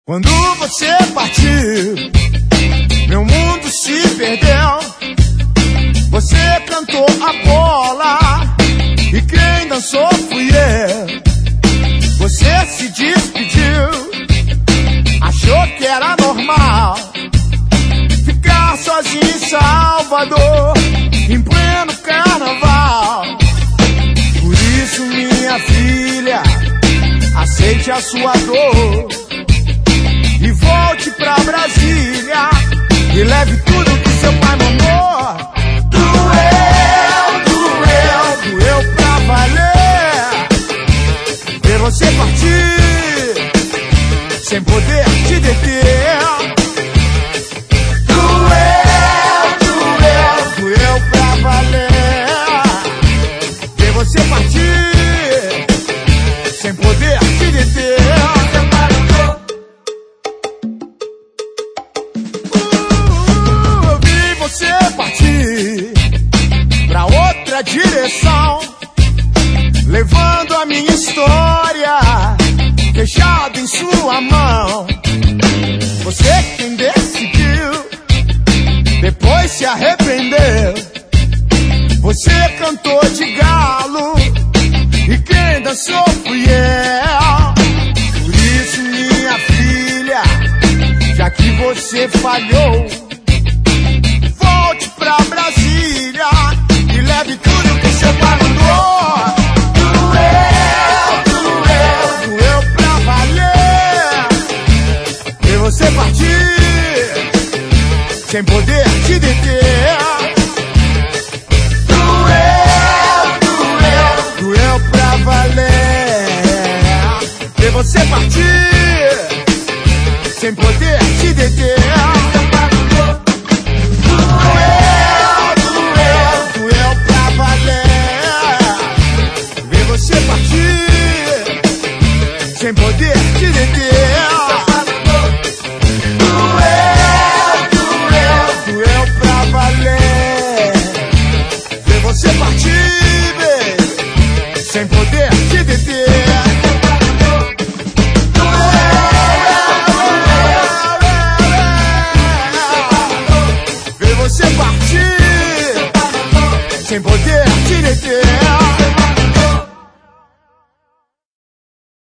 Quando você partiu, meu mundo se perdeu. Você cantou a bola e quem dançou fui eu. Você se despediu, achou que era normal ficar sozinho em Salvador, em pleno carnaval. Por isso, minha filha, aceite a sua dor e volte pra Brasília e leve tudo que seu pai mandou. Doeu pra valer ver você partir sem poder te deter. Doeu pra valer ver você partir sem poder te deter. Vi você partir pra outra direção, levando a minha história fechada em sua mão. Você quem decidiu, depois se arrependeu. Você cantou de galo e quem dançou fui eu. Por isso, minha filha, já que você falhou, volte pra Brasília e leve tudo que seu pai mandou. Doeu pra valer ver você partir sem poder te deter. Doeu pra valer ver você partir sem poder te deter.